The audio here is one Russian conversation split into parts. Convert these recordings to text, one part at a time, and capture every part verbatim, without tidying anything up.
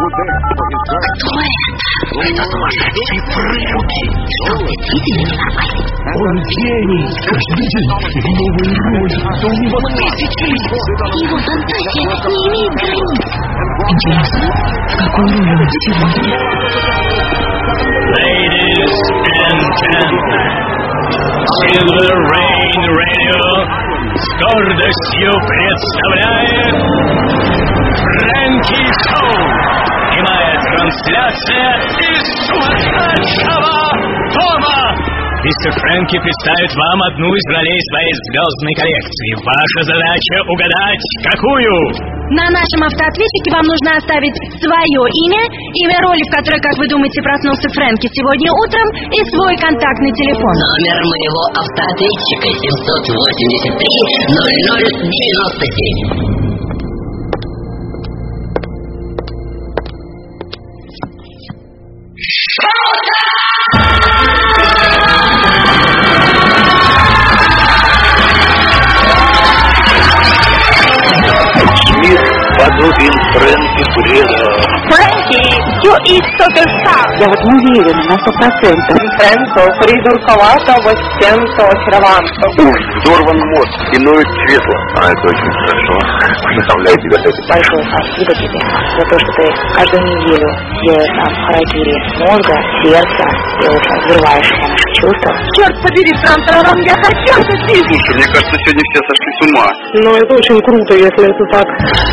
Кто это? Это сумасшедший Фрэнки. Что, действительно ненормальный? Он гений. Каждый день новые роли. Да у него тысячи. Его фантазия не имеет границ. Интересно, в какой роли он сегодня? Ladies and gentlemen, Silver Rain Radio с гордостью представляет Фрэнки Шоу. Прямая трансляция из сумасшедшего дома. Мистер Фрэнки представит вам одну из ролей своей звездной коллекции. Ваша задача угадать, какую? На нашем автоответчике вам нужно оставить свое имя, имя роли, в которой, как вы думаете, проснулся Фрэнки сегодня утром, и свой контактный телефон. Номер моего автоответчика семьсот восемьдесят три ноль ноль девяносто семь. Подобен Фрэнки Фреда. Фрэнки, you is суперстар. Я вот не уверена на сто процентов. Фрэнко, придурковатого, стенто, очарованто. Ух, взорван мозг, иное светло. А это очень хорошо. Поздравляю тебя с этим. Большое спасибо тебе за то, что ты каждую неделю делаешь нам харакири мозга, сердца, и уже взрываешь все наши чувства. Черт побери, Трам-тарарам, я хочу это видеть. Слушай, мне кажется, сегодня все сошли с ума. Ну, это очень круто, если это так.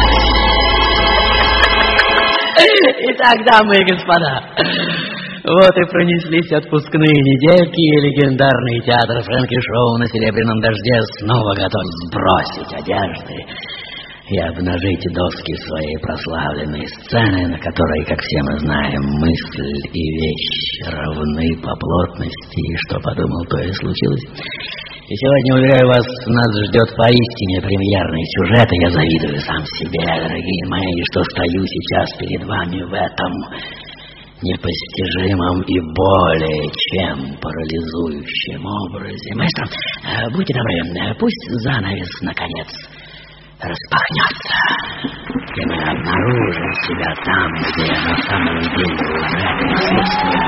Итак, дамы и господа, вот и пронеслись отпускные недельки, и легендарный театр Фрэнки Шоу на Серебряном дожде снова готов сбросить одежды и обнажить доски своей прославленной сцены, на которой, как все мы знаем, мысль и вещь равны по плотности, и что подумал, то и случилось. И сегодня, уверяю вас, нас ждет поистине премьерный сюжет, и я завидую сам себе, дорогие мои, что стою сейчас перед вами в этом непостижимом и более чем парализующем образе. Маэстро, будьте добры, пусть занавес, наконец, распахнется, и мы обнаружим себя там, где на самом деле уже присутствуем.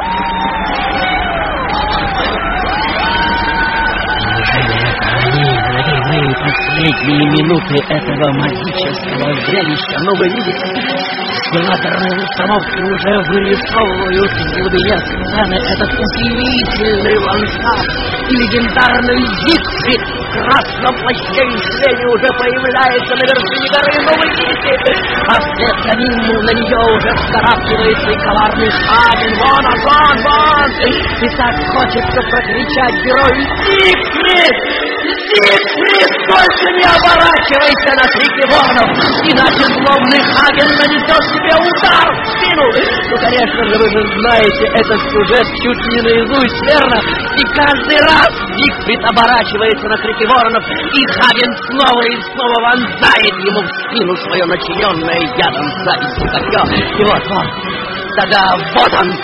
Дорогие мои, последние минуты этого магического зрелища, но вы видите, эскалаторные установки уже вырисовывают в глубине сцены этот удивительный ландшафт, и легендарный Зигфрид в красном плаще и шлеме уже появляется на вершине горы, но вы видите, а вслед за ним на нее уже вскарабкивается и коварный Хаген. Вон он, вон, вон! И так хочется прокричать герою: Зигфрид! Зигфрид, только не оборачивайся на крики воронов, иначе злобный Хаген нанесет себе удар в спину. Ну, конечно же, вы же знаете этот сюжет чуть не наизусть, верно? И каждый раз Зигфрид оборачивается на крики воронов, и Хаген снова и снова вонзает ему в спину свое начиненное ядом зависти копье. И вот, вот, тогда вот он!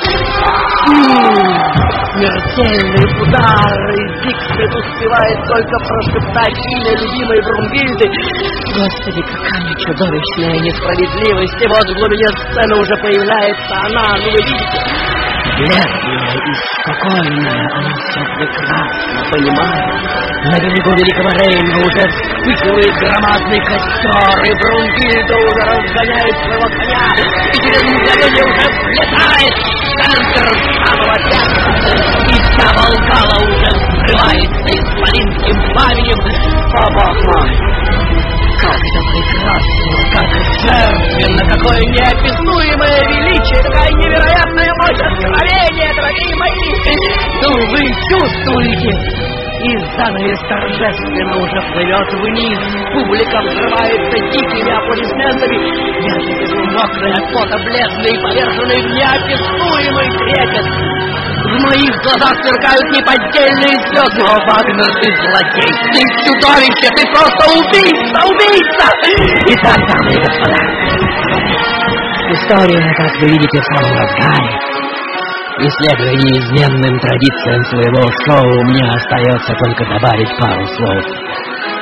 Смертельный удар, и Зигфрид успевает только прошептать имя любимой Брунгильды. Господи, какая чудовищная несправедливость! И вот в глубине сцены уже появляется она, ну вы видите, бледная и спокойная, она все прекрасно понимает. На берегу великого Рейна уже вспыхивает громадный костер, и Брунгильда уже разгоняет своего коня, и через мгновение уже влетает в центр самого театра, и вся Волгала уже взрывается исполинским пламенем. О, Бог мой! Как это прекрасно, как жертвенно, какое неописуемое величие, какая невероятная мощь откровения, дорогие мои! Ну, вы чувствуете? И занавес торжественно уже плывет вниз, публика взрывается дикими аплодисментами. Я же вижу мокрый от пота, бледный и поверженный в неописуемый трепет. В моих глазах сверкают неподдельные слезы. О, Вагнер, ты злодей, ты чудовище, ты просто убийца, убийца! Итак, дамы и господа, история, как вы видите, в самом разгаре. И следуя неизменным традициям своего шоу, мне остается только добавить пару слов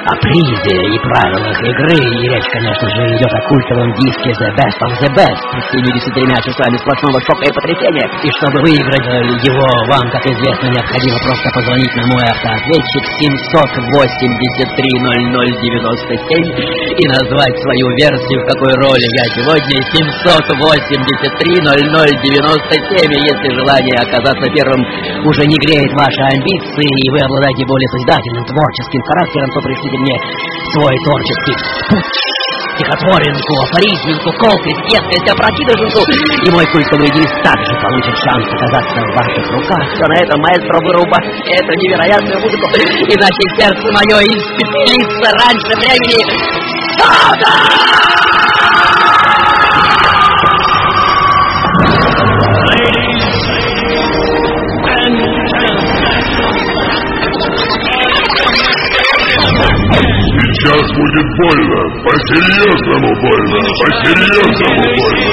о призе и правилах игры, и речь, конечно же, идет о культовом диске The Best of the Best с семьюдесятью тремя часами сплошного шока и потрясения. И чтобы выиграть его, вам, как известно, необходимо просто позвонить на мой автоответчик семьсот восемьдесят три ноль ноль девяносто семь и назвать свою версию, в какой роли я сегодня. Семьсот восемьдесят три ноль ноль девяносто семь. И если желание оказаться первым уже не греет ваши амбиции, и вы обладаете более созидательным, творческим характером, то пришлите мне свой творческий путь, стихотворенку, афоризминку, колкость, едкость, опрокидышенку, и мой культовый диск также получит шанс оказаться в ваших руках. Все на этом, маэстро, вырубай эту невероятную музыку, иначе сердце мое испепелится раньше времени. Сейчас будет больно, по-серьезному больно, по-серьезному больно.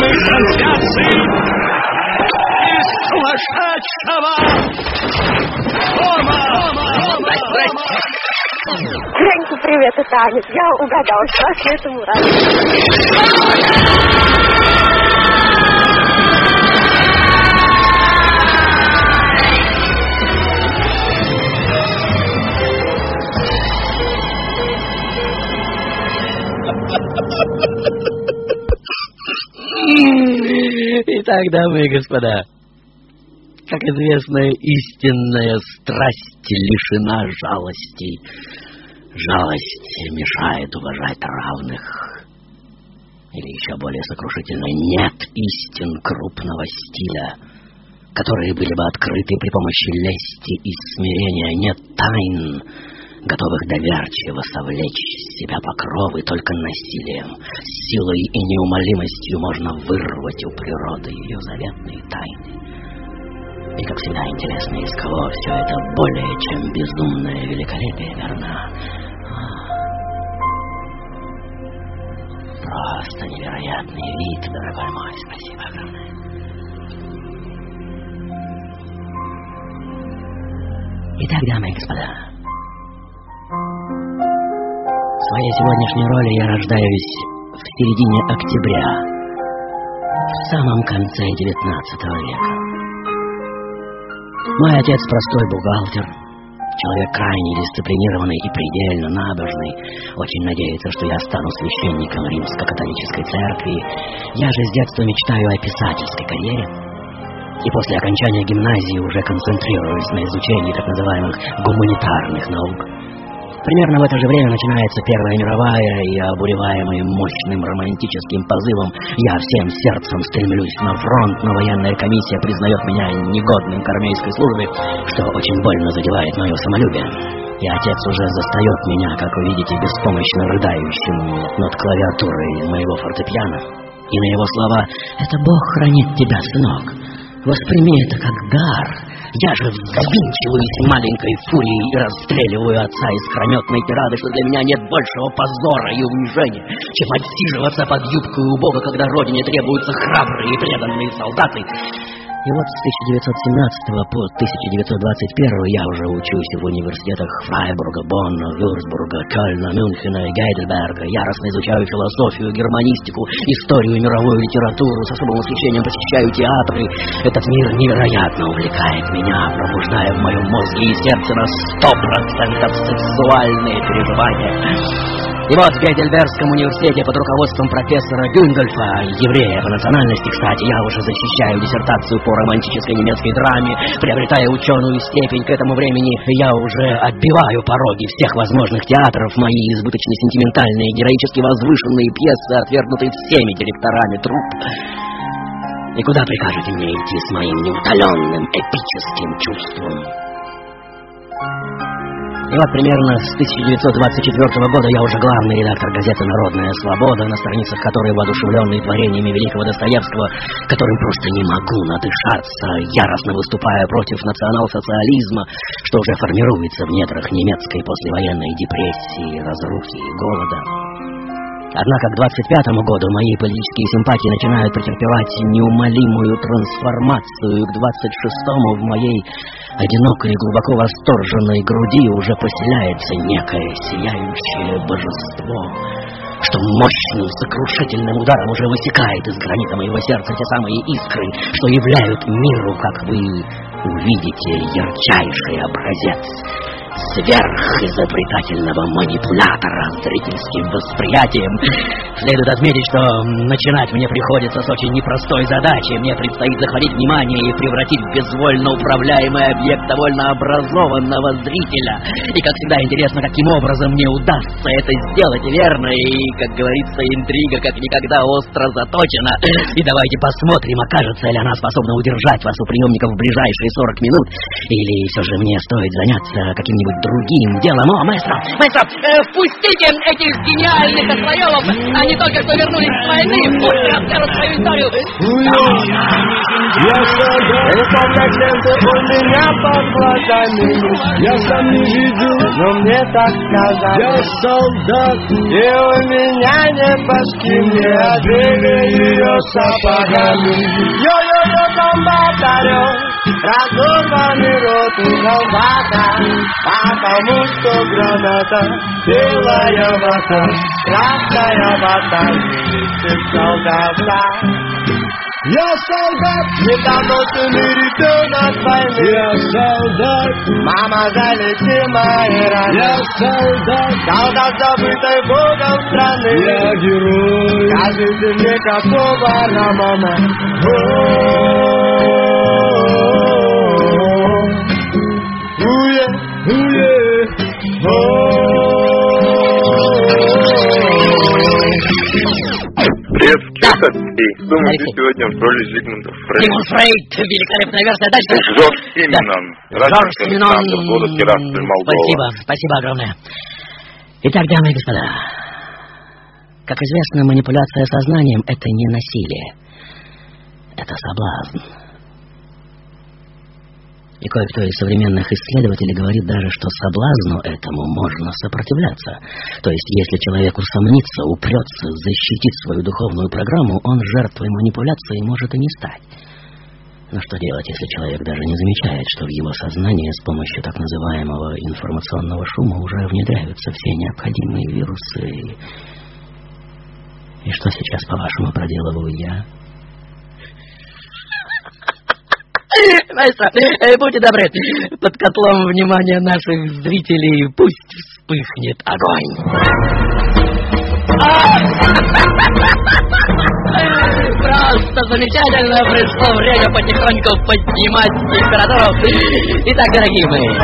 Из сумасшедшего дома! Фрэнки, привет, это Аня. Я угадала, что к этому ради. Итак, дамы и господа, как известно, истинная страсть лишена жалости. Жалость мешает уважать равных. Или еще более сокрушительно, нет истин крупного стиля, которые были бы открыты при помощи лести и смирения. Нет тайн, готовых доверчиво совлечь с себя покровы. Только насилием, силой и неумолимостью можно вырвать у природы ее заветные тайны. И, как всегда, интересно, из кого все это более чем безумное великолепие, верно? Просто невероятный вид, дорогой мой. Спасибо огромное. Итак, дамы и господа, в своей сегодняшней роли я рождаюсь в середине октября, в самом конце девятнадцатого века. Мой отец простой бухгалтер, человек крайне дисциплинированный и предельно набожный, очень надеется, что я стану священником римско-католической церкви. Я же с детства мечтаю о писательской карьере, и после окончания гимназии уже концентрируюсь на изучении так называемых гуманитарных наук. Примерно в это же время начинается Первая мировая, и, обуреваемый мощным романтическим позывом, я всем сердцем стремлюсь на фронт, но военная комиссия признает меня негодным к армейской службе, что очень больно задевает мое самолюбие. И отец уже застает меня, как вы видите, беспомощно рыдающим над клавиатурой моего фортепиано. И на его слова: «Это Бог хранит тебя, сынок. Восприми это как дар». Я же взвинчиваюсь маленькой фурией и расстреливаю отца искрометной тирады, что для меня нет большего позора и унижения, чем отсиживаться под юбкой у Бога, когда родине требуются храбрые и преданные солдаты. И вот с тысяча девятьсот семнадцатого по тысяча девятьсот двадцать первый я уже учусь в университетах Фрайбурга, Бонна, Вюрцбурга, Кёльна, Мюнхена и Гейдельберга. Яростно изучаю философию, германистику, историю, мировую литературу, с особым восхищением посещаю театры. Этот мир невероятно увлекает меня, пробуждая в моем мозге и сердце на сто процентов сексуальные переживания. И вот в Гейдельбергском университете под руководством профессора Гюндольфа, еврея по национальности, кстати, я уже защищаю диссертацию по романтической немецкой драме, приобретая ученую степень. К этому времени я уже отбиваю пороги всех возможных театров. Мои избыточно сентиментальные, героически возвышенные пьесы отвергнуты всеми директорами труп. И куда прикажете мне идти с моим неутоленным эпическим чувством? И вот примерно с тысяча девятьсот двадцать четвёртого года я уже главный редактор газеты «Народная свобода», на страницах которой, воодушевленные творениями великого Достоевского, которым просто не могу надышаться, яростно выступая против национал-социализма, что уже формируется в недрах немецкой послевоенной депрессии, разрухи и голода. Однако к двадцать пятому году мои политические симпатии начинают претерпевать неумолимую трансформацию, и к двадцать шестому в моей одинокой и глубоко восторженной груди уже поселяется некое сияющее божество, что мощным сокрушительным ударом уже высекает из гранита моего сердца те самые искры, что являют миру, как вы увидите, ярчайший образец сверхизобретательного манипулятора зрительским восприятием. Следует отметить, что начинать мне приходится с очень непростой задачей. Мне предстоит захватить внимание и превратить в безвольно управляемый объект довольно образованного зрителя. И, как всегда, интересно, каким образом мне удастся это сделать верно. И, как говорится, интрига как никогда остро заточена. И давайте посмотрим, окажется ли она способна удержать вас у приемников в ближайшие сорок минут. Или все же мне стоит заняться каким-нибудь другим делом. О, маэстро, маэстро, э, впустите этих гениальных освоёвов! Они только что вернулись с войны, пусть расскажут свою историю. Я солдат, инкомпетенты у меня под глазами. Я сам не видел, но мне так сказали. Я солдат, и у меня не башки, мне одели ее сапогами. Йо-йо-йо, комбатарев, разорванный рот у солдата, потому что граната, белая вата, красная вата, видите, солдата. Я солдат, недавно сыны ребенок войны. Я солдат, мама залети мои раны. Я солдат, солдат забытой богом страны. Я герой, скажите мне, какого романа. Уе, уе, Привет, Киса. И что мы здесь сегодня в роли Зигмунда Фрейда? Зигмунд Фрейд, великолепная версия. Дальше. Жорж Симонон. Жорж Симонон. Спасибо, Спасибо, спасибо огромное. Итак, дамы и господа, как известно, манипуляция сознанием — это не насилие. Это соблазн. И кое-кто из современных исследователей говорит даже, что соблазну этому можно сопротивляться. То есть, если человек усомнится, упрется, защитит свою духовную программу, он жертвой манипуляции может и не стать. Но что делать, если человек даже не замечает, что в его сознание с помощью так называемого информационного шума уже внедряются все необходимые вирусы? И что сейчас, по-вашему, проделываю я? Маэстро, будьте добры, под котлом внимания наших зрителей пусть вспыхнет огонь. Просто замечательно, пришло время потихоньку поднимать температуру. Итак, дорогие мои,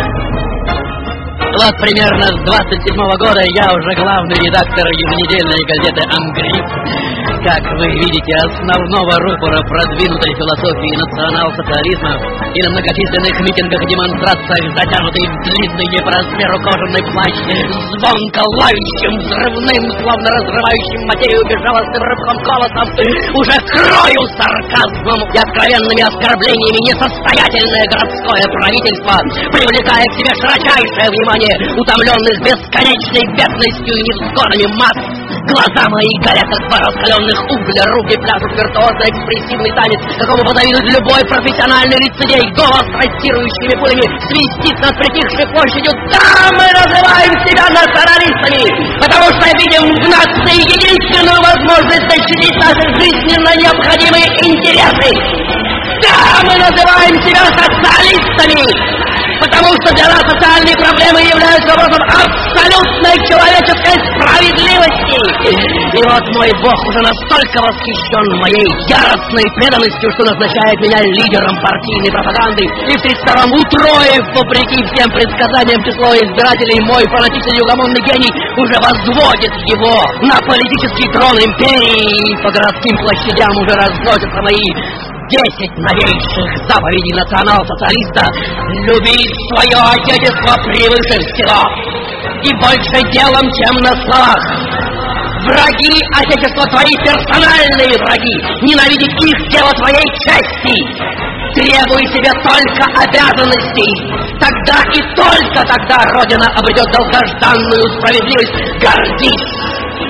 вот примерно с двадцать седьмого года я уже главный редактор еженедельной газеты «Ангрипп». Как вы видите, основного рупора продвинутой философии национал-социализма и на многочисленных митингах и демонстрациях, затянутый в длинный не по размеру кожаный плащ, звонко лающим, взрывным, словно разрывающим материю безжалостным рыбком голосом, уже крою сарказмом и откровенными оскорблениями несостоятельное городское правительство, привлекая к себе широчайшее внимание утомленных бесконечной бедностью и невзгодами масс. Глаза мои горят, как два раскаленных угля, руки пляшут виртуозно-экспрессивный танец, какому позавидует любой профессиональный лицедей. Голос трассирующими пулями свистит над притихшей площадью. Да, мы называем себя националистами, потому что видим в нации единственную возможность защитить наши жизненно необходимые интересы. Да, мы называем себя социалистами, потому что для нас социальные проблемы являются вопросом абсолютной человеческой справедливости. И вот мой Бог уже настолько восхищен моей яростной преданностью, что назначает меня лидером партийной пропаганды. И в тридцать втором утроив, вопреки всем предсказаниям, число избирателей, мой фанатичный неугомонный гений уже возводит его на политический трон империи. И по городским площадям уже разносятся мои десять новейших заповедей национал-социалиста: любить свое отечество превыше всего и больше делом, чем на словах. Враги отечества твои, персональные враги, ненавидеть их дело твоей чести. Требуй себе только обязанностей, тогда и только тогда Родина обретет долгожданную справедливость. Гордись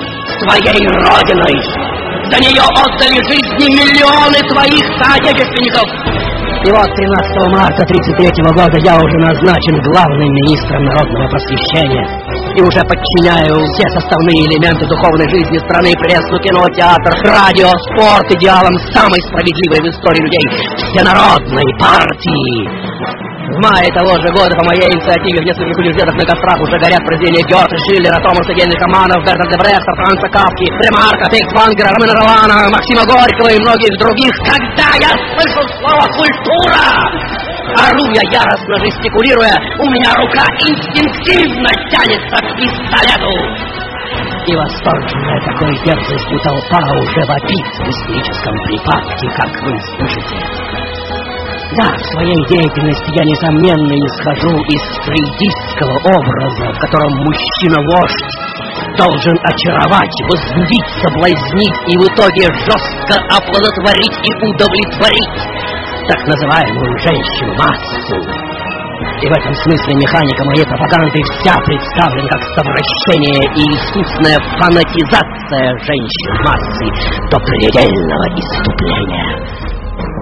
своей родиной. За нее отдали жизни миллионы своих соотечественников. И вот тринадцатого марта тридцать третьего года я уже назначен главным министром народного просвещения и уже подчиняю все составные элементы духовной жизни страны: прессу, кино, театр, радио, спорт идеалам самой справедливой в истории людей всенародной партии. В мае того же года по моей инициативе в нескольких университетах на кострах уже горят произведения Гёте, Шиллера, Томаса Генриха Манна, Бернарда Брехта, Франца Кафки, Ремарка, Фейхтвангера, Ромена Ролана, Максима Горького и многих других. Когда я слышу слово «культура», ору я, яростно жестикулируя, у меня рука инстинктивно тянется к пистолету. И восторженная такой дерзостью толпа уже вопит в истерическом припадке, как вы слышите. Да, в своей деятельности я, несомненно, исхожу из фрейдистского образа, в котором мужчина-вождь должен очаровать, возбудить, соблазнить и в итоге жестко оплодотворить и удовлетворить так называемую женщину-массу. И в этом смысле механика моей пропаганды вся представлена как совращение и искусная фанатизация женщин-массы до предельного исступления.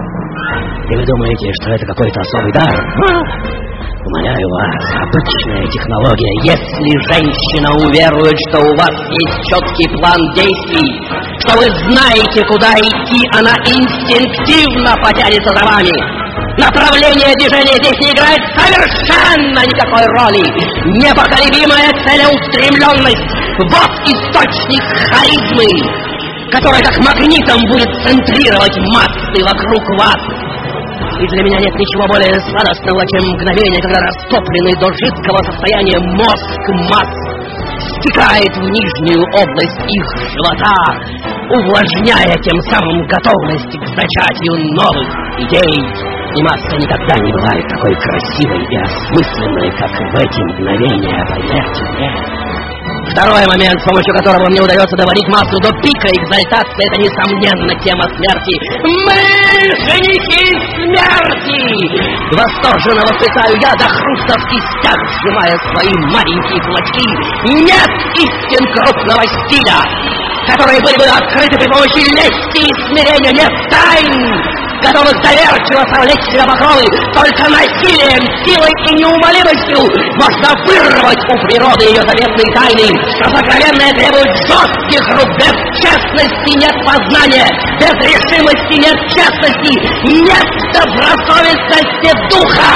И вы думаете, что это какой-то особый дар? А? Умоляю вас, обычная технология. Если женщина уверует, что у вас есть четкий план действий, что вы знаете, куда идти, она инстинктивно потянется за вами. Направление движения здесь не играет совершенно никакой роли. Непоколебимая целеустремленность — вот источник харизмы, которая как магнитом будет центрировать массы вокруг вас. И для меня нет ничего более сладостного, чем мгновение, когда растопленный до жидкого состояния мозг масс стекает в нижнюю область их живота, увлажняя тем самым готовность к зачатию новых идей. И масса никогда не бывает такой красивой и осмысленной, как в эти мгновения, поверьте мне. Второй момент, с помощью которого мне удается доводить массу до пика экзальтации, это, несомненно, тема смерти. Мы женихи смерти! Восторженно восклицаю я, до хруста в кистях, сжимая свои маленькие кулачки. Нет истин крупного стиля, которые были бы открыты при помощи лести и смирения, нет тайн, готовых доверчиво совлечь себя покровы. Только насилием, силой и неумолимостью можно вырвать у природы ее заветные тайны. Что сокровенное требует жестких рук. Без честности нет познания, без решимости нет честности, нет добросовестности духа.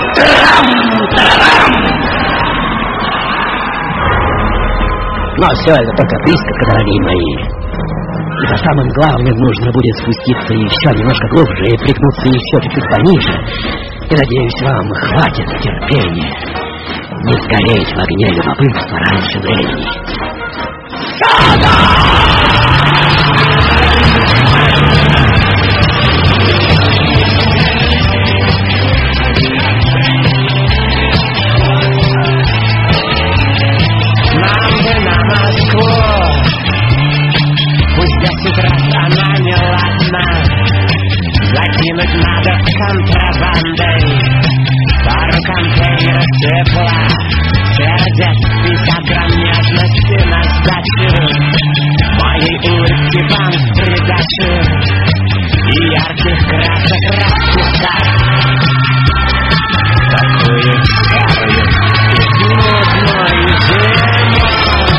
Трам-тарам! Но все это только присказка, дорогие мои. И за самым главным нужно будет спуститься еще немножко глубже и пригнуться еще чуть-чуть пониже. И, надеюсь, вам хватит терпения не сгореть в огне любопытства раньше времени. Нам бы на Москву, пусть до сих раз она не ладна. Закинуть надо контрабандой пару контейнеров тепла, сердец, пятьдесят грамм нежности на сдачу, моей улыбки вам в придачу и ярких красок расписать. Такую старую и смутную зиму.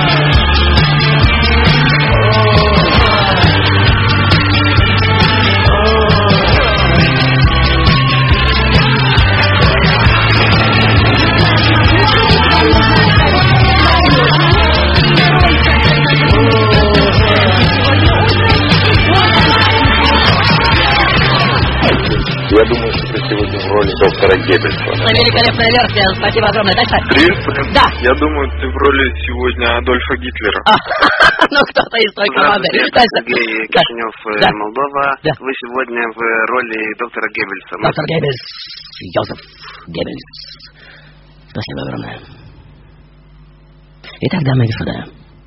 Я думаю, что ты сегодня в роли доктора Геббельса. Великолепная версия, спасибо огромное. Дальше. Принцип? Да. Я думаю, ты в роли сегодня Адольфа Гитлера. А, ну кто-то из той команды. Дальше. Сергей Кишинев, Да. Молдова. Да. Вы сегодня в роли доктора Геббельса. Доктор Геббельс, Йозеф Геббельс. Спасибо огромное. Итак, дамы и господа,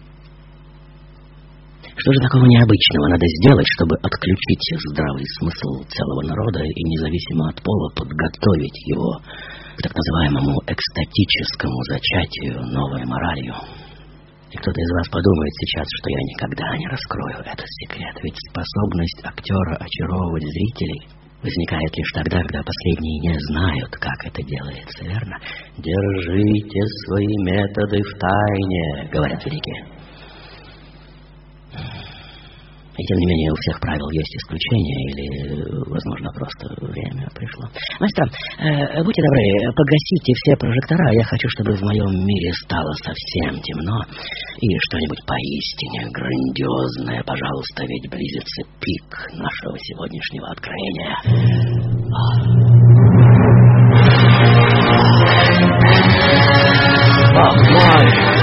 что же такого необычного надо сделать, чтобы отключить здравый смысл целого народа и независимо от пола подготовить его к так называемому экстатическому зачатию новой моралью? И кто-то из вас подумает сейчас, что я никогда не раскрою этот секрет. Ведь способность актера очаровывать зрителей возникает лишь тогда, когда последние не знают, как это делается, верно? «Держите свои методы в тайне», — говорят великие. И тем не менее, у всех правил есть исключения, или, возможно, просто время пришло. Мастер, э, будьте добры, погасите все прожектора. Я хочу, чтобы в моем мире стало совсем темно. И что-нибудь поистине грандиозное, пожалуйста, ведь близится пик нашего сегодняшнего откровения. Бог мой!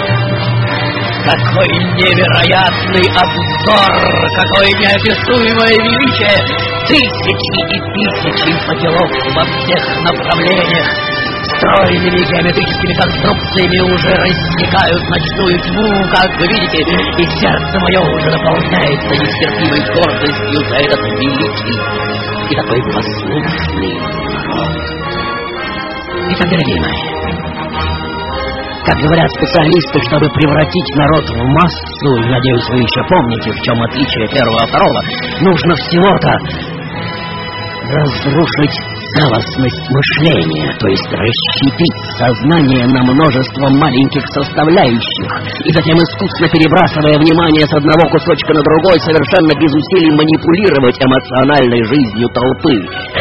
Какой невероятный обзор! Какое неописуемое величие! Тысячи и тысячи факелов во всех направлениях стройными геометрическими конструкциями уже рассекают ночную тьму, как вы видите, и сердце мое уже наполняется нестерпимой гордостью за этот великий и такой послушный народ. Итак, дорогие мои, как говорят специалисты, чтобы превратить народ в массу, и, надеюсь, вы еще помните, в чем отличие первого от второго, нужно всего-то разрушить целостность мышления, то есть расщепить сознание на множество маленьких составляющих, и затем, искусно перебрасывая внимание с одного кусочка на другой, совершенно без усилий манипулировать эмоциональной жизнью толпы.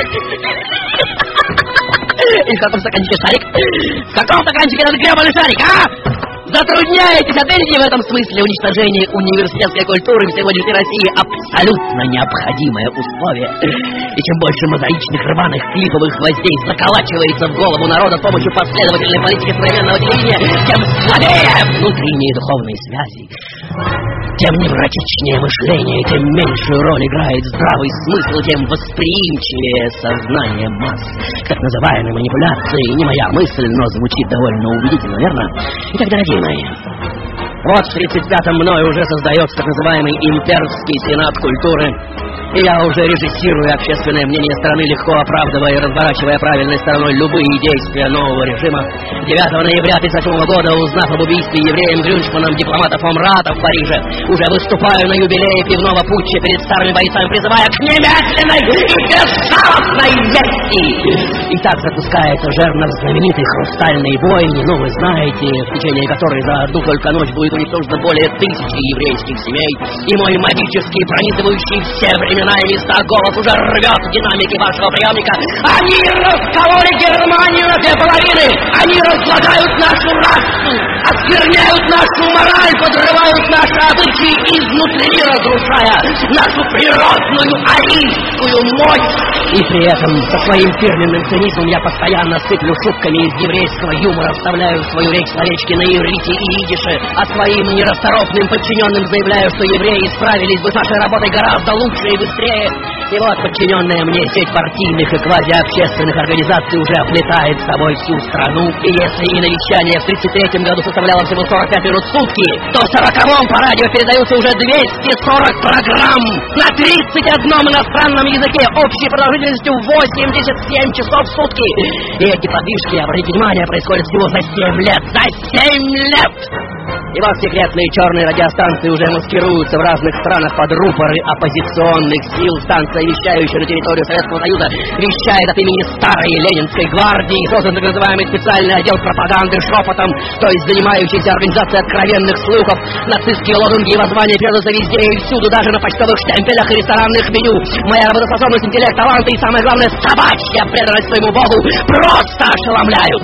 И в каком стаканчике шарик? В каком стаканчике этот гребаный шарик, а? Затрудняетесь, опять-таки в этом смысле уничтожение университетской культуры в сегодняшней России абсолютно необходимое условие. И чем больше мозаичных, рваных, клиповых гвоздей заколачивается в голову народа с помощью последовательной политики современного телевидения, тем слабее внутренние духовные связи, тем невротичнее мышление, тем меньшую роль играет здравый смысл, тем восприимчивее сознание масс. Так называемые манипуляции не моя мысль, но звучит довольно убедительно, верно? Итак, дорогие мои, вот в тридцать пятом мною уже создается так называемый имперский сенат культуры. И я уже режиссирую общественное мнение страны, легко оправдывая и разворачивая правильной стороной любые действия нового режима. девятого ноября тысяча девятьсот тридцать восьмого года, узнав об убийстве евреем Грюншманом дипломата фон Рата в Париже, уже выступаю на юбилее пивного путча перед старыми бойцами, призывая к немедленной и безжалостной мести. И так запускается жернов знаменитой хрустальной бойни, ну вы знаете, в течение которой за одну только ночь будет уничтожено более тысячи еврейских семей. И мой магический, пронизывающий все времена и места голос уже рвет динамики вашего приемника. Они раскололи Германию на две половины! Они разлагают нашу расу, оскверняют нашу мораль, подрывают наши обычаи, изнутри разрушая нашу природную арийскую мощь. И при этом со своим фирменным цинизмом я постоянно сыплю шутками из еврейского юмора, вставляю в свою речь словечки на иврите и идише, а своим нерасторопным подчиненным заявляю, что евреи справились бы с нашей работой гораздо лучше и быстрее. И вот подчиненная мне сеть партийных и квазиобщественных организаций уже оплетает собой всю страну. И если и навещание в тридцать третьем году составляло всего сорок пять минут в сутки, то в сороковом по радио передаются уже двести сорок программ на тридцать одном иностранном языке общей продолжительностью восемьдесят семь часов в сутки. И эти подвижки, обратите внимание, происходят всего за семь лет. За семь лет! И вот секретные черные радиостанции уже маскируются в разных странах под рупоры оппозиционных сил. Станция, вещающая на территорию Советского Союза, вещает от имени старой Ленинской гвардии, создан так называемый специальный отдел пропаганды шепотом, то есть занимающийся организацией откровенных слухов. Нацистские лозунги и воззвания передаются везде и всюду, даже на почтовых штемпелях и ресторанных меню. Моя работоспособность, интеллект, таланты и, самое главное, собачья преданность своему богу просто ошеломляют.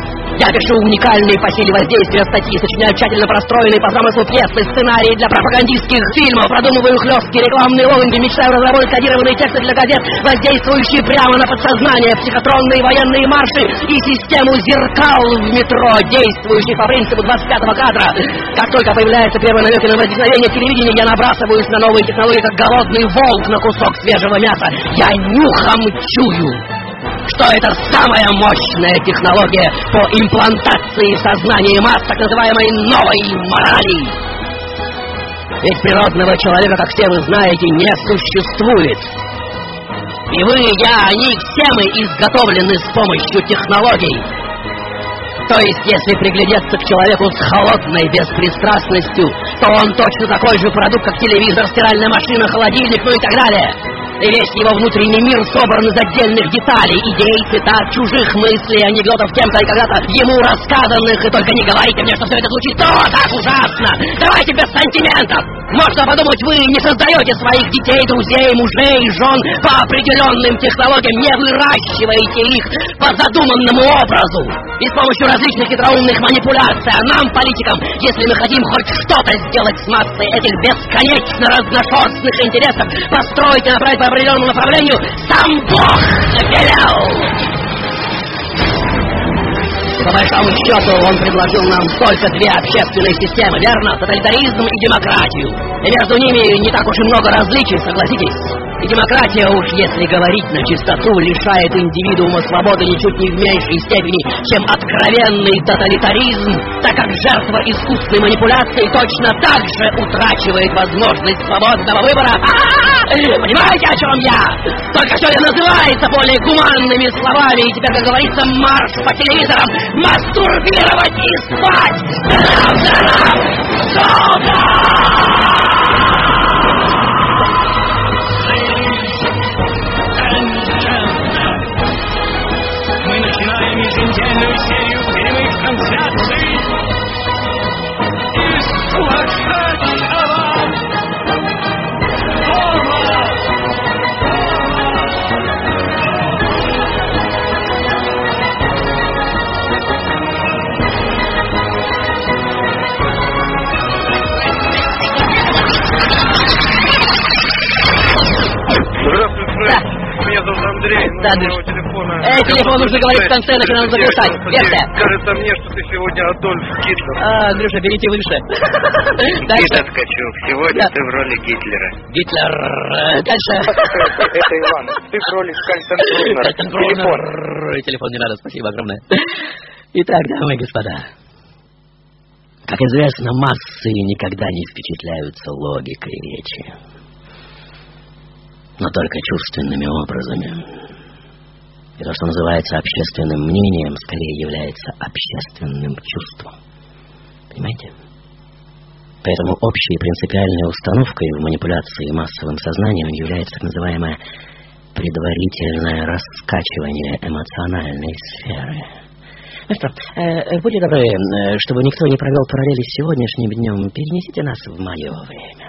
Я пишу уникальные по силе воздействия статьи, сочиняю тщательно простроенные по замыслу пьесы, сценарии для пропагандистских фильмов, продумываю хлесткие рекламные лозунги, мечтаю разработать кодированные тексты для газет, воздействующие прямо на подсознание, психотронные военные марши и систему зеркал в метро, действующих по принципу двадцать пятого кадра. Как только появляется первый намек на возникновение телевидения, я набрасываюсь на новые технологии, как голодный волк на кусок свежего мяса. Я нюхом чую, что это самая мощная технология по имплантации в сознании масс так называемой новой морали. Ведь природного человека, как все вы знаете, не существует. И вы, я, они, все мы изготовлены с помощью технологий. То есть, если приглядеться к человеку с холодной беспристрастностью, то он точно такой же продукт, как телевизор, стиральная машина, холодильник, ну и так далее. И весь его внутренний мир собран из отдельных деталей, идей, цитат, чужих мыслей, анекдотов кем-то и когда-то ему рассказанных. И только не говорите мне, что все это звучит о, так ужасно! Давайте без сантиментов! Можно подумать, вы не создаете своих детей, друзей, мужей, жен по определенным технологиям, не выращиваете их по задуманному образу и с помощью различных хитроумных манипуляций. А нам, политикам, если мы хотим хоть что-то сделать с массой этих бесконечно разношерстных интересов, построить и направить по определенному направлению, сам Бог велел. По большому счету, он предложил нам только две общественные системы, верно? Тоталитаризм и демократию. И между ними не так уж и много различий, согласитесь? И демократия уж, если говорить на чистоту, лишает индивидуума свободы ничуть не в меньшей степени, чем откровенный тоталитаризм, так как жертва искусственной манипуляции точно так же утрачивает возможность свободного выбора. А-а-а! Понимаете, о чем я? Только все это называется более гуманными словами, и теперь, как говорится, марш по телевизорам, мастурбировать и спать! Мы начинаем еженедельную серию прямых трансляций из сумасшедшего дома. Здравствуй, Фрэнк. Меня зовут Андрей. Да, Номер телефона. Эй, телефон нужно говорить в конце, иначе надо заглушать. Версия. Кажется мне, что ты сегодня Адольф Гитлер. А, Андрюша, берите выше. Никита Ткачев. Сегодня ты в роли Гитлера. Гитлер. Дальше. Это Иван. Ты в роли Кальтенбруннера. Телефон. Телефон не надо, спасибо огромное. Итак, дамы и господа. Как известно, массы никогда не впечатляются логикой речи, но только чувственными образами. И то, что называется общественным мнением, скорее является общественным чувством. Понимаете? Поэтому общей принципиальной установкой в манипуляции массовым сознанием является так называемое предварительное раскачивание эмоциональной сферы. Ну что, э, будьте добры, э, чтобы никто не провел параллели с сегодняшним днем, перенесите нас в мое время.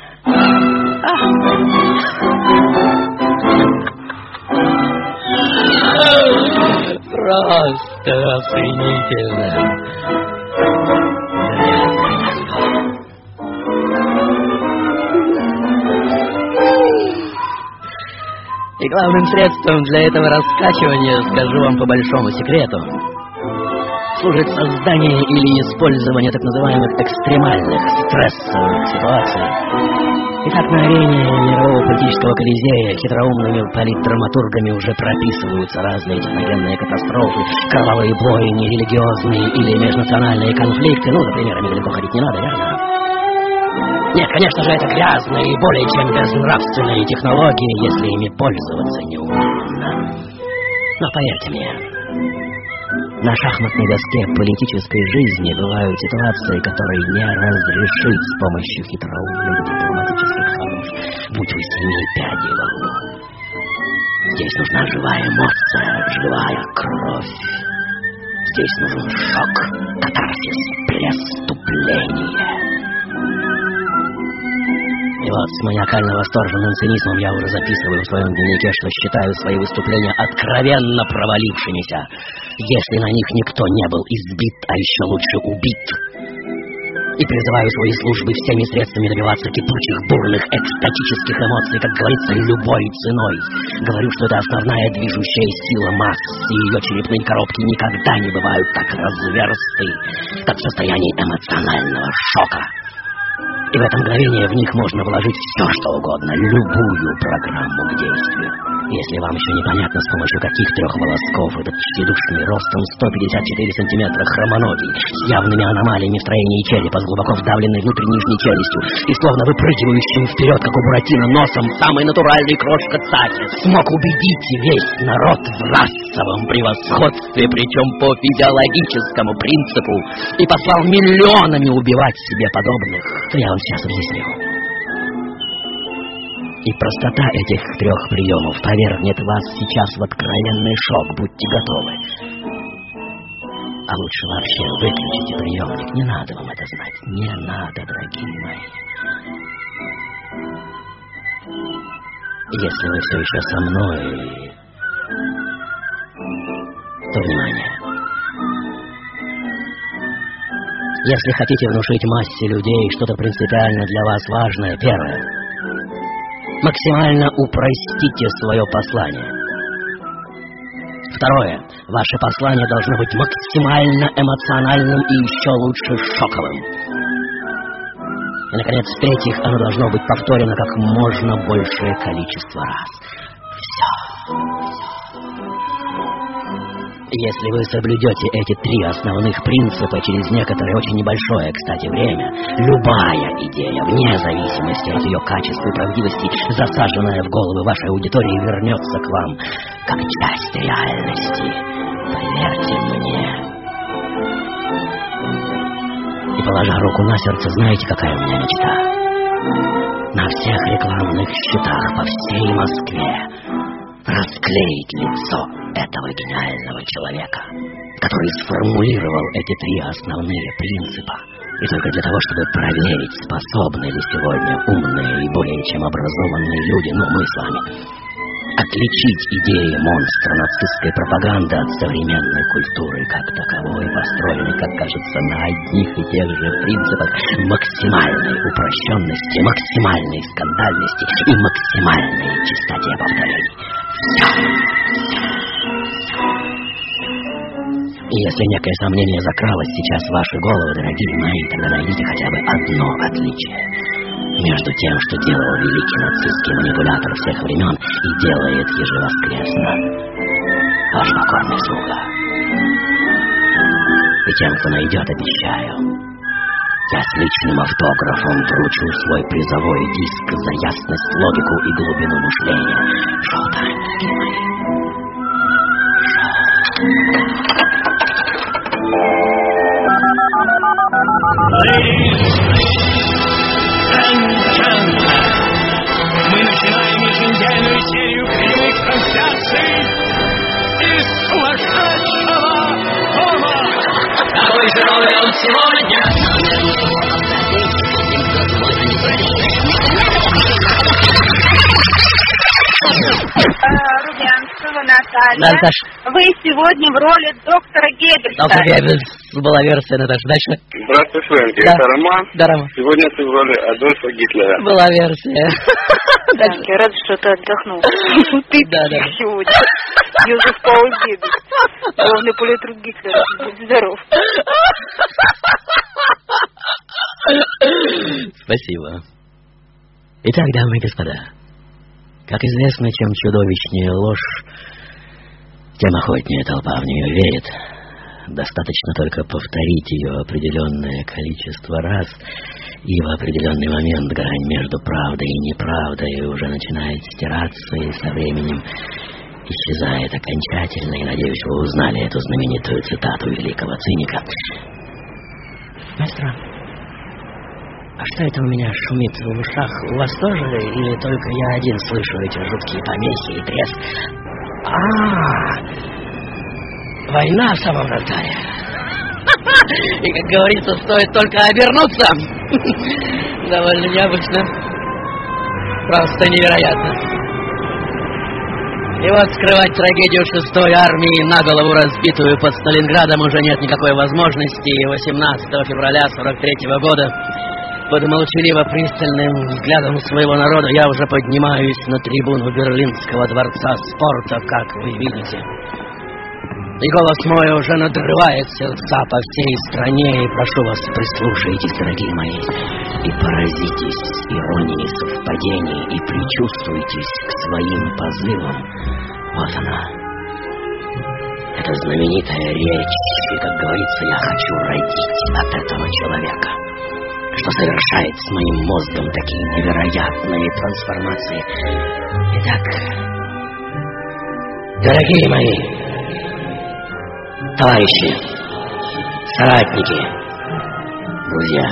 Просто охренительно. И главным средством для этого раскачивания, скажу вам по большому секрету, служит создание или использование так называемых экстремальных стрессовых ситуаций. Итак, на арене мирового политического колизея хитроумными политдраматургами уже прописываются разные техногенные катастрофы, кровавые бойни, религиозные или межнациональные конфликты. Ну, за примерами далеко ходить не надо, верно? Нет, конечно же, это грязные и более чем безнравственные технологии, если ими пользоваться неуместно. Но поверьте мне, на шахматной доске политической жизни бывают ситуации, которые не разрешить с помощью хитроумных дипломатических ходов, будь у семи пядей во лбу. Здесь нужна живая эмоция, живая кровь. Здесь нужен шок, катарсис, преступление. И вот с маниакально-восторженным цинизмом я уже записываю в своем дневнике, что считаю свои выступления откровенно провалившимися, если на них никто не был избит, а еще лучше убит. И призываю свои службы всеми средствами добиваться кипучих, бурных, экстатических эмоций, как говорится, любой ценой. Говорю, что это основная движущая сила масс, и ее черепные коробки никогда не бывают так разверсты, как в состоянии эмоционального шока. И в это мгновение в них можно вложить все, что угодно, любую программу к действию. Если вам еще непонятно, с помощью каких трех волосков этот тщедушный ростом сто пятьдесят четыре сантиметра хромоногий, с явными аномалиями в строении черепа, с глубоко вдавленной внутренней нижней челюстью и словно выпрыгивающим вперед, как у Буратино, носом самой натуральной крошка Цахи, смог убедить весь народ в расовом превосходстве, причем по физиологическому принципу, и послал миллионами убивать себе подобных, то я вам сейчас объясню. И простота этих трех приемов повергнет вас сейчас в откровенный шок, будьте готовы. А лучше вообще выключите приемник, не надо вам это знать, не надо, дорогие мои. Если вы все еще со мной, то внимание. Если хотите внушить массе людей что-то принципиально для вас важное, первое — максимально упростите свое послание. Второе. Ваше послание должно быть максимально эмоциональным и еще лучше шоковым. И, наконец, в-третьих, оно должно быть повторено как можно большее количество раз. Все. Если вы соблюдете эти три основных принципа через некоторое очень небольшое, кстати, время, любая идея, вне зависимости от ее качества и правдивости, засаженная в головы вашей аудитории, вернется к вам как часть реальности. Поверьте мне. И, положа руку на сердце, знаете, какая у меня мечта? На всех рекламных счетах по всей Москве расклеить лицо этого гениального человека, который сформулировал эти три основные принципа. И только для того, чтобы проверить, способны ли сегодня умные и более чем образованные люди, ну мы с вами, отличить идеи монстра нацистской пропаганды от современной культуры как таковой, построенной, как кажется, на одних и тех же принципах максимальной упрощенности, максимальной скандальности и максимальной чистоте повторений. И если некое сомнение закралось сейчас в ваши головы, дорогие мои, тогда найдите хотя бы одно отличие между тем, что делал великий нацистский манипулятор всех времен и делает ежевоскресно ваш покорный слуга. И тем, кто найдет, обещаю, я с личным автографом вручу свой призовой диск за ясность, логику и глубину мышления. Шоу-тайм, дорогие мои. Мы начинаем еженедельную серию прямых трансляций из сумасшедшего дома. Какой же новый он сегодня? Румянцева Наталья. Наташ. Вы сегодня в роли доктора Геббельса. Доктор Геббельс была версия, Наташа. Дальше. Здравствуй, Фрэнки. Да. Это Роман. Да, Роман. Сегодня ты в роли Адольфа Гитлера. Была версия. Дальше. Я рада, что ты отдохнул. Ты да, да. сегодня. Йозеф Пауль Геббельс. Главный политрук Гитлера. Будь здоров. Спасибо. Итак, дамы и господа, как известно, чем чудовищнее ложь, тем охотнее толпа в нее верит. Достаточно только повторить ее определенное количество раз, и в определенный момент грань между правдой и неправдой уже начинает стираться и со временем исчезает окончательно. И, надеюсь, вы узнали эту знаменитую цитату великого циника. Маэстро, а что это у меня шумит в ушах? У вас тоже? Или только я один слышу эти жуткие помехи и треск? А, война в самом разгаре. И, как говорится, стоит только обернуться. Довольно необычно. Просто невероятно. И вот скрывать трагедию шестой армии, на голову разбитую под Сталинградом, уже нет никакой возможности. И восемнадцатого февраля сорок третьего года под молчаливо пристальным взглядом своего народа я уже поднимаюсь на трибуну Берлинского дворца спорта, как вы видите. И голос мой уже надрывает сердца по всей стране. И прошу вас, прислушайтесь, дорогие мои, и поразитесь иронией совпадений, и причувствуйтесь к своим позывам. Вот она, эта знаменитая речь. И, как говорится, я хочу родить от этого человека, что совершает с моим мозгом такие невероятные трансформации. Итак, дорогие мои, товарищи, соратники, друзья,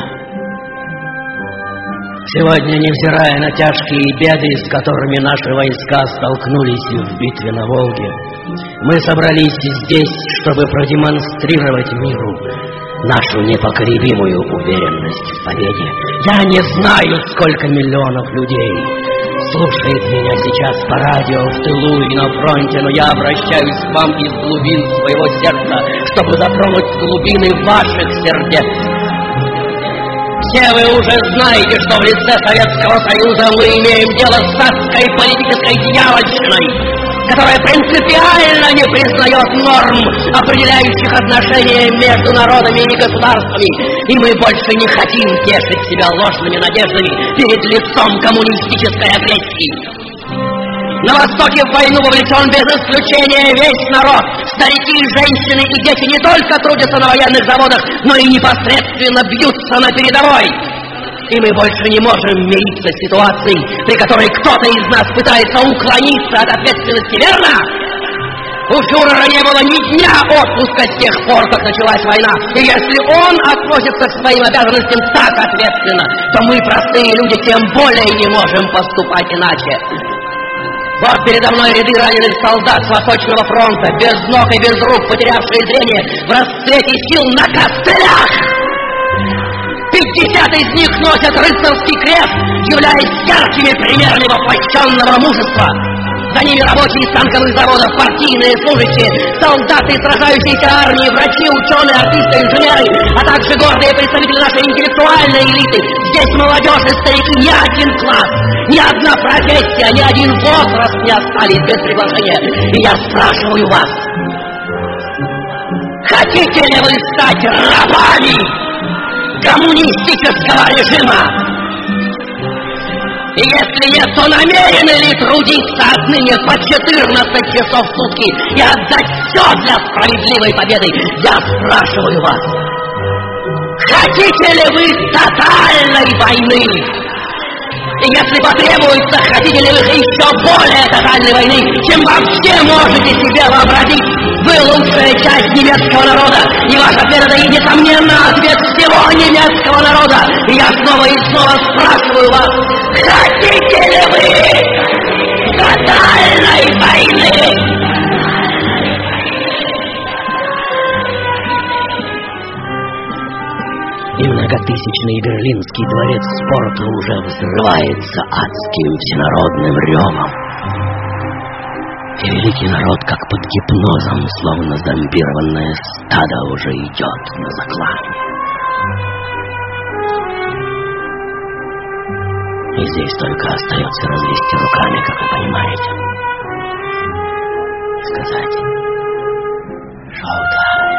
сегодня, невзирая на тяжкие беды, с которыми наши войска столкнулись в битве на Волге, мы собрались здесь, чтобы продемонстрировать миру нашу непоколебимую уверенность в победе. Я не знаю, сколько миллионов людей слушает меня сейчас по радио в тылу и на фронте, но я обращаюсь к вам из глубин своего сердца, чтобы затронуть глубины ваших сердец. Все вы уже знаете, что в лице Советского Союза мы имеем дело с адской политической дьявольщиной, которая принципиально не признает норм, определяющих отношения между народами и государствами. И мы больше не хотим тешить себя ложными надеждами перед лицом коммунистической агрессии. На Востоке в войну вовлечен без исключения весь народ. Старики, женщины и дети не только трудятся на военных заводах, но и непосредственно бьются на передовой. И мы больше не можем мириться с ситуацией, при которой кто-то из нас пытается уклониться от ответственности, верно? У фюрера не было ни дня отпуска с тех пор, как началась война. И если он относится к своим обязанностям так ответственно, то мы, простые люди, тем более не можем поступать иначе. Вот передо мной ряды раненых солдат с Восточного фронта, без ног и без рук, потерявшие зрение, в расцвете сил на костылях. Пятьдесят из них носят рыцарский крест, являясь яркими примерами воплощенного мужества. За ними рабочие из танковых заводов, партийные служащие, солдаты сражающейся армии, врачи, ученые, артисты, инженеры, а также гордые представители нашей интеллектуальной элиты. Здесь молодежь и старики, ни один класс, ни одна профессия, ни один возраст не остались без приглашения. И я спрашиваю вас, хотите ли вы стать рабами коммунистического режима? И если нет, то намерены ли трудиться отныне по четырнадцать часов в сутки и отдать все для справедливой победы? Я спрашиваю вас, хотите ли вы тотальной войны? И если потребуется, хотите ли вы еще более тотальной войны, чем вообще можете себе вообразить? Вы лучшая часть немецкого народа, и ваш ответ — это, несомненно, ответ всего немецкого народа. И я снова и снова спрашиваю вас, хотите ли вы тотальной войны? И многотысячный Берлинский дворец спорта уже взрывается адским всенародным ревом. И великий народ, как под гипнозом, словно зомбированное стадо, уже идет на заклание. И здесь только остается развести руками, как вы понимаете. Сказать «Шоу-тайм».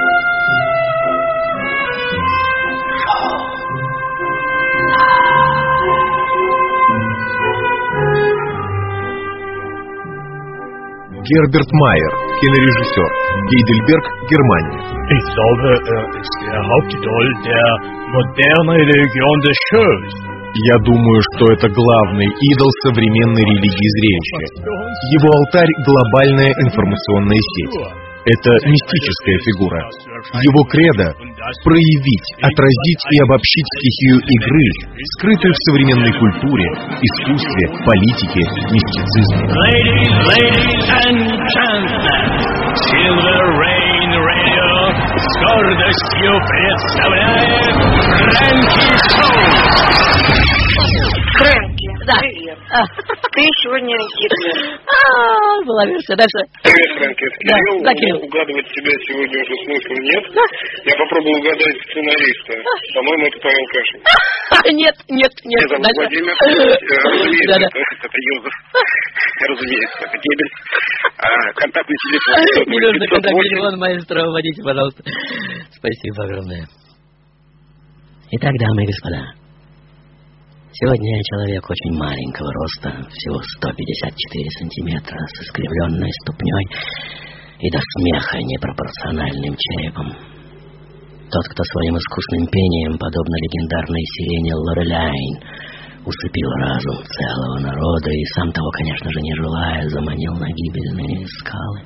Герберт Майер, кинорежиссер, Гейдельберг, Германия. Ich glaube, er ist der Hauptidol der modernen Religion des Shows. Я думаю, что это главный идол современной религии зрелища. Его алтарь — глобальная информационная сеть. Это мистическая фигура. Его кредо — проявить, отразить и обобщить стихию игры, скрытую в современной культуре, искусстве, политике, мистицизме. Ladies, ladies and gentlemen, Silver Rain Radio с гордостью представляет Фрэнки Шоу. Фрэнки, да. Привет. А. Ты сегодня Гитлер. А, была версия. Дальше. Привет, Фрэнк, это Кирилл. Да, Кирилл. Угадывать тебя сегодня уже смысла нет. Я попробую угадать сценариста. По-моему, это Павел Кашин. Нет, нет, нет. Меня зовут Владимир. Разумеется, это Йозеф. Разумеется, это Геббельс. Контактный телефон. Не нужно контактный телефон, маэстро, вводите, пожалуйста. Спасибо огромное. Итак, дамы и господа, сегодня я человек очень маленького роста, всего сто пятьдесят четыре сантиметра, с искривленной ступней и до смеха непропорциональным черепом. Тот, кто своим искусным пением, подобно легендарной сирене Лорелайн, усыпил разум целого народа и, сам того, конечно же, не желая, заманил на гибельные скалы.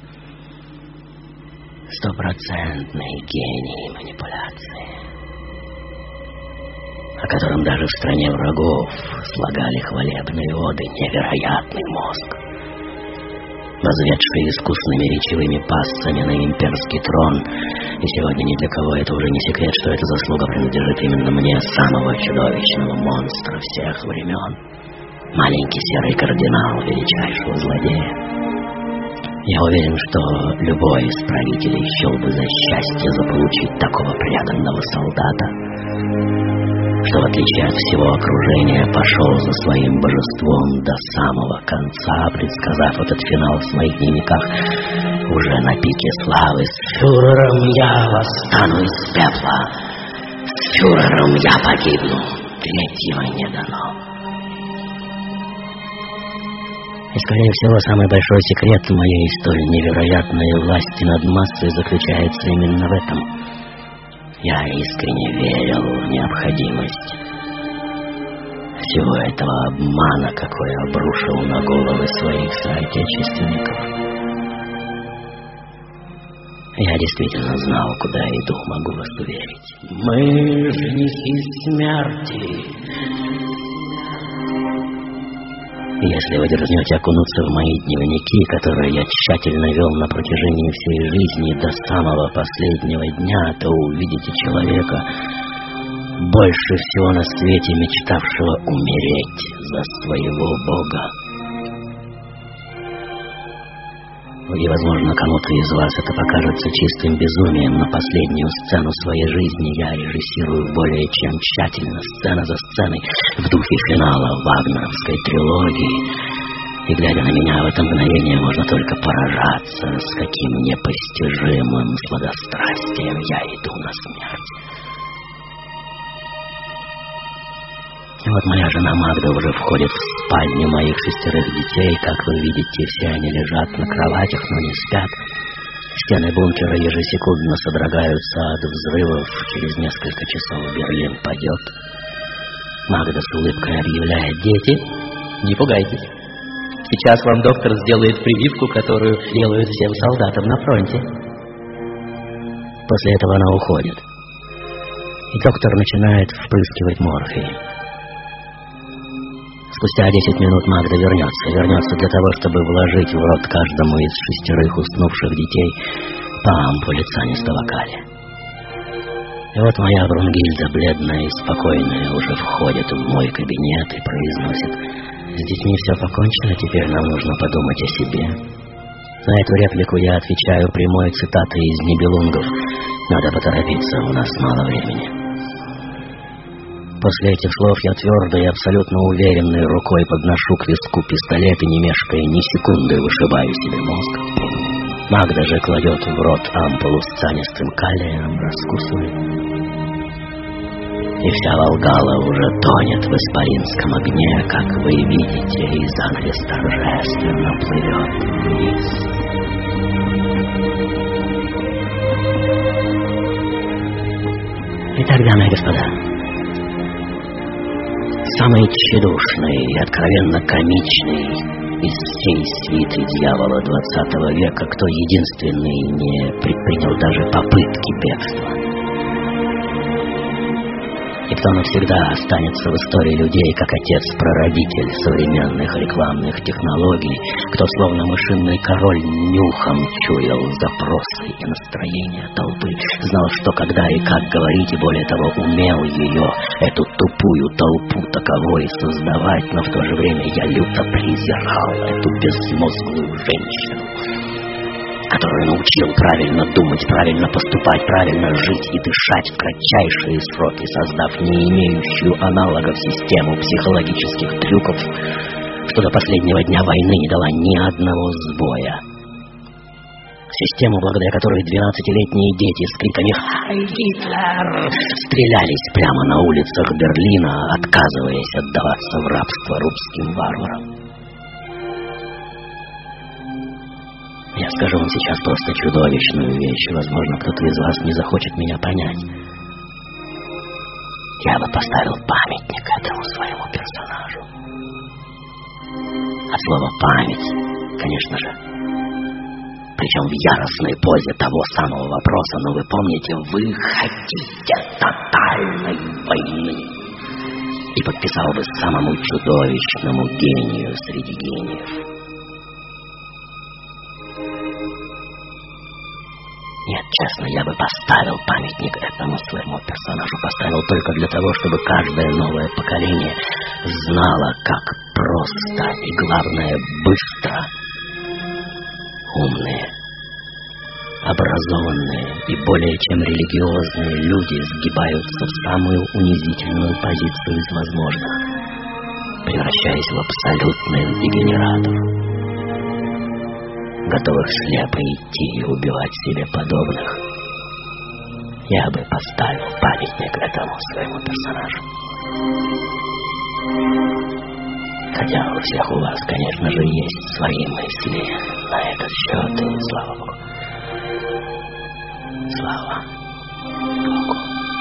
Стопроцентный гений манипуляции, о котором даже в стране врагов слагали хвалебные оды, невероятный мозг, возведший искусными речевыми пассами на имперский трон. И сегодня ни для кого это уже не секрет, что эта заслуга принадлежит именно мне, самого чудовищного монстра всех времен. Маленький серый кардинал величайшего злодея. Я уверен, что любой из правителей счел бы за счастье заполучить такого преданного солдата, что в отличие от всего окружения пошел за своим божеством до самого конца, предсказав этот финал в своих дневниках уже на пике славы. С фюрером я восстану из пепла, с фюрером я погибну, третьего не дано. И, скорее всего, самый большой секрет моей столь невероятной власти над массой заключается именно в этом. Я искренне верил в необходимость всего этого обмана, какой обрушил на головы своих соотечественников. Я действительно знал, куда иду, могу вас уверить. Мы женихи смерти. Если вы дерзнете окунуться в мои дневники, которые я тщательно вел на протяжении всей жизни до самого последнего дня, то увидите человека, больше всего на свете мечтавшего умереть за своего Бога. И, возможно, кому-то из вас это покажется чистым безумием, но последнюю сцену своей жизни я режиссирую более чем тщательно, сцена за сценой, в духе финала вагнеровской трилогии. И, глядя на меня в это мгновение, можно только поражаться, с каким непостижимым сладострастием я иду на смерть. И вот моя жена Магда уже входит в спальню моих шестерых детей. Как вы видите, все они лежат на кроватях, но не спят. Стены бункера ежесекундно содрогаются от взрывов. Через несколько часов Берлин падет. Магда с улыбкой объявляет: дети, не пугайтесь. Сейчас вам доктор сделает прививку, которую делают всем солдатам на фронте. После этого она уходит. И доктор начинает впрыскивать морфий. Спустя десять минут Магда вернется. Вернется для того, чтобы вложить в рот каждому из шестерых уснувших детей по ампуле цианистого калия. И вот моя Брунгильда, бледная и спокойная, уже входит в мой кабинет и произносит: с детьми все покончено, теперь нам нужно подумать о себе. На эту реплику я отвечаю прямой цитатой из «Нибелунгов». Надо поторопиться, у нас мало времени. После этих слов я твердой и абсолютно уверенной рукой подношу к виску пистолет и, не мешкая ни секунды, вышибаю себе мозг. Магда же кладет в рот ампулу с цианистым калием, раскусывает. И вся Волгала уже тонет в исполинском огне, как вы видите, и занавес торжественно плывет вниз. Итак, дамы и господа, самый тщедушный и откровенно комичный из всей свиты дьявола двадцатого века, кто единственный не предпринял даже попытки бегства. и кто навсегда останется в истории людей как отец-прародитель современных рекламных технологий, кто словно мышиный король нюхом чуял запросы и настроения толпы, знал, что когда и как говорить, и более того, умел ее, эту тупую толпу таковой создавать, но в то же время я люто презирал эту безмозглую женщину, которую научил правильно думать, правильно поступать, правильно жить и дышать в кратчайшие сроки, создав не имеющую аналогов систему психологических трюков, что до последнего дня войны не дала ни одного сбоя. Систему, благодаря которой двенадцатилетние дети с криками «Хай, Гитлер!» стрелялись прямо на улицах Берлина, отказываясь отдаваться в рабство русским варварам. Я скажу вам сейчас просто чудовищную вещь, и, возможно, кто-то из вас не захочет меня понять. Я бы поставил памятник этому своему персонажу. От слова «память», конечно же. Причем в яростной позе того самого вопроса, но вы помните, вы хотите тотальной войны. И подписал бы самому чудовищному гению среди гениев. Нет, честно, я бы поставил памятник этому своему персонажу. Поставил только для того, чтобы каждое новое поколение знало, как просто и, главное, быстро умные, образованные и более чем религиозные люди сгибаются в самую унизительную позицию из возможных, превращаясь в абсолютных дегенератов, готовых слепо идти и убивать себе подобных. Я бы поставил памятник этому своему персонажу. Хотя у всех у вас, конечно же, есть свои мысли на этот счет, и слава Богу. Слава Богу.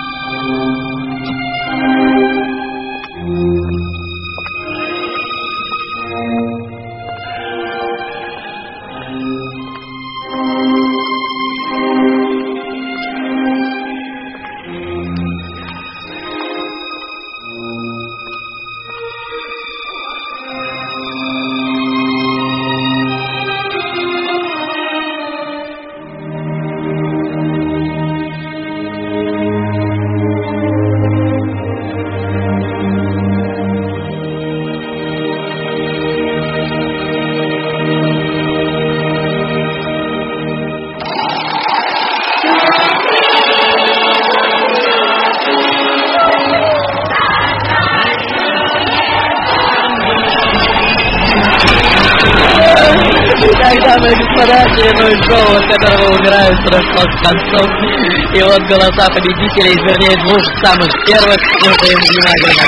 Дамы и господа, очередное шоу, от которого умирают страшно с концов. И вот голоса победителей, вернее, двух самых первых, слушаем внимательно.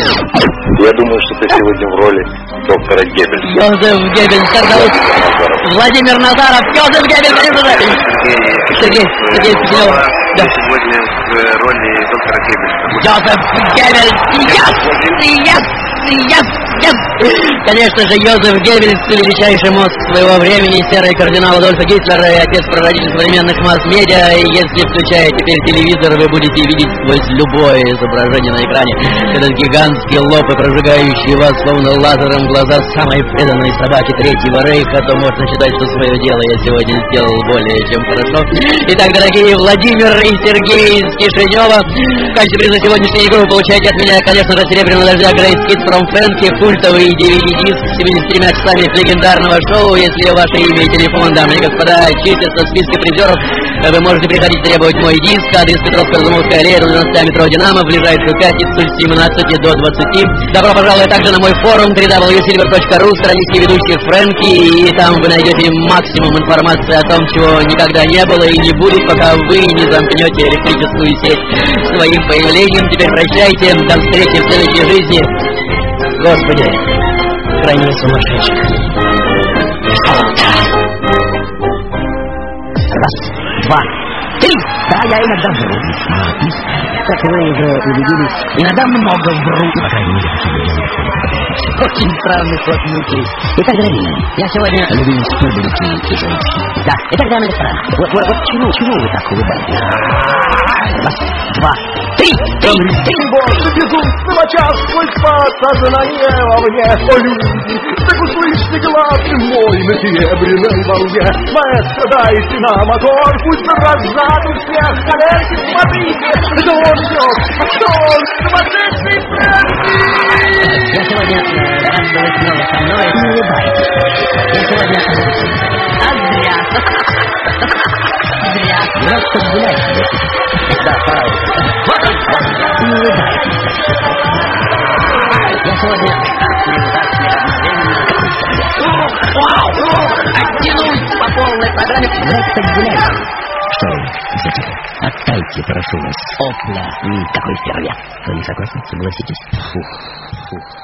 Я думаю, что ты сегодня в роли доктора Геббельса. Йозеф Геббельс, как зовут? Владимир Назаров. Йозеф Геббельс, конечно же. Сергей, Сергей Петлёв. Да. Сегодня в роли доктора Геббельса. Йозеф Геббельс, yes, yes, yes, yes. Конечно же, Йозеф Геббельс, величайший мозг своего времени, серый кардинал Адольфа Гитлера и отец-прародитель современных масс-медиа. И если включая теперь телевизор, вы будете видеть сквозь любое изображение на экране этот гигантский лоб и прожигающий вас словно лазером глаза самой преданной собаки Третьего Рейха, то можно считать, что свое дело я сегодня сделал более чем хорошо. Итак, дорогие Владимир и Сергей из Кишинева, в качестве приза сегодняшней игры вы получаете от меня, конечно же, серебряного дождя Great Hits from Frankie, культовый ди ви ди-диск с семьюдесятью тремя часами легендарного шоу. Если ваше имя и телефон, дамы и господа, числятся в списке призеров, вы можете приходить требовать мой диск. Адрес Петровско-Разумовская аллея, двенадцать метро Динамо, в ближайшую пятницу с семнадцати до двадцати. Добро пожаловать также на мой форум дабл ю дабл ю дабл ю точка сильвер точка ру, страницы ведущих Фрэнки, и там вы найдете максимум информации о том, чего никогда не было и не будет, пока вы не замкнете электрическую сеть своим появлением. Теперь прощайте, до встречи в следующей жизни. Господи, храни сумасшедших. Раз, два, три. Да, я иногда вру. Как вы уже убедились, иногда много вру. По крайней мере, такие люди. Очень странный ход мыслей. Итак, дорогие, я сегодня люблю публики и женщин. Да, итак, дамы и господа, вот, вот, вот чему, чему вы так улыбаетесь? Раз, два, три, три, три, бой, безумством очас, твой спас, сознание во мне. О, люди, так услышьте глаз мой на серебряной волне. Маэстро, дайте нам мотор, пусть разжат у всех коллеги. Смотрите, что он идет, что он, сумасшедший Фрэнки! Я сегодня рад, что вы снова со мной не улыбаетесь. Я сегодня... А зря. Зря. Просто гулять. Да, пожалуйста. Не улыбайтесь. Я сегодня... Оттянуть по полной программе. Просто гулять. Что вы хотите? Оттайте, прошу вас. Опля. Какой стервец. Вы не согласны? Согласитесь? Фух. Фух.